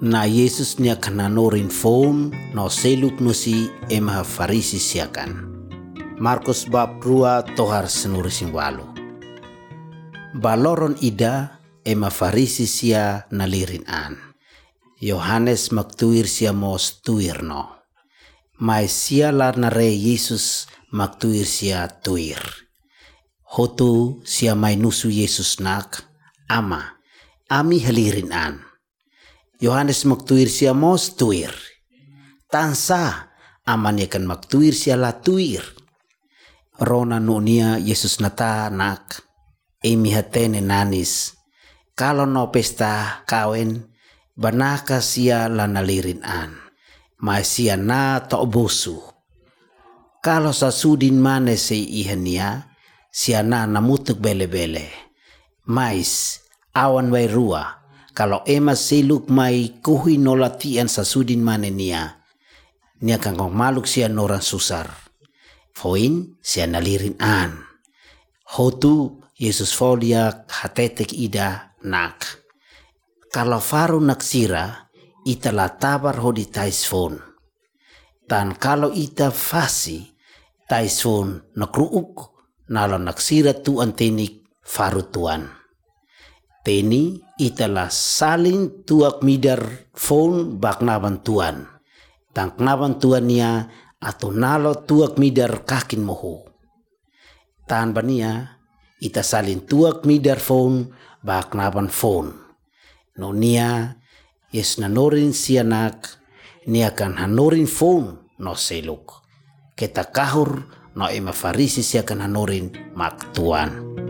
Na Yesus nia kananorin phone no seluk nusi ema farisi siakan. Markus bab 2 tohar senuri singwalu. Baloron ida ema farisi sia nalirin an. Yohanes maktuir sia mos tuir no. Mai sia lar nare Yesus maktuir sia tuir. Hotu sia mai nusu Yesus nak ama ami halirin an. Yohanes maktuir sia mos tuir. Tansa aman yakan maktuir sia la tuir. Rona nunia Yesus nata nak emi hatene nanis. Kalau no pesta kawen banaka sia la nalirin an. Mai sia na to bosu. Kalau sasudin mane se ihania sia na namutuk bele-bele. Mais awan wai rua. Kalau ema seluk mai kuhi nolatian sasudin mane nia kangkong maluk sia noran susar. Foin sia nalirin an. Hotu Yesus folia hatetek ida nak. Kalau faru naksira ita latabar hodi taisfon. Dan kalau ita fasi taisfon nakruuk nalo naksira tu antenik faru tuan. Teni italah saling tuak midar phone bak naban tuan. Tang naban tuania atau nalo tuak midar kakin moho. Tan bania ita saling tuak midar phone bak naban phone. No nia yes nanorin sianak nia kan hanorin phone no seluk. Kita kahur no ema farisi siakan hanorin mak tuan.